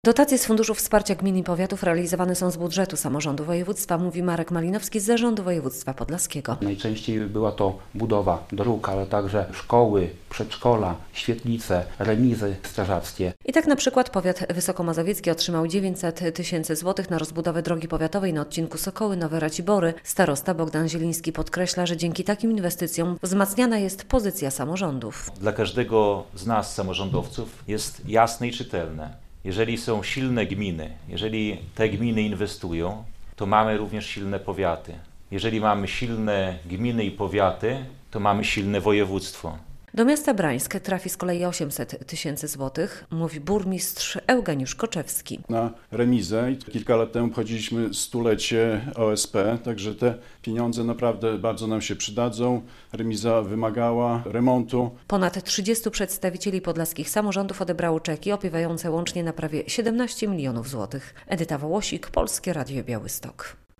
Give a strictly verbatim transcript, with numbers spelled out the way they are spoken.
Dotacje z Funduszu Wsparcia Gmin i Powiatów realizowane są z budżetu samorządu województwa, mówi Marek Malinowski z Zarządu Województwa Podlaskiego. Najczęściej była to budowa dróg, ale także szkoły, przedszkola, świetlice, remizy strażackie. I tak na przykład powiat wysokomazowiecki otrzymał dziewięćset tysięcy złotych na rozbudowę drogi powiatowej na odcinku Sokoły-Nowe Racibory. Starosta Bogdan Zieliński podkreśla, że dzięki takim inwestycjom wzmacniana jest pozycja samorządów. Dla każdego z nas, samorządowców, jest jasne i czytelne. Jeżeli są silne gminy, jeżeli te gminy inwestują, to mamy również silne powiaty. Jeżeli mamy silne gminy i powiaty, to mamy silne województwo. Do miasta Brańsk trafi z kolei osiemset tysięcy złotych, mówi burmistrz Eugeniusz Koczewski. Na remizę. Kilka lat temu obchodziliśmy stulecie O S P, także te pieniądze naprawdę bardzo nam się przydadzą. Remiza wymagała remontu. Ponad trzydziestu przedstawicieli podlaskich samorządów odebrało czeki opiewające łącznie na prawie siedemnaście milionów złotych. Edyta Wołosik, Polskie Radio Białystok.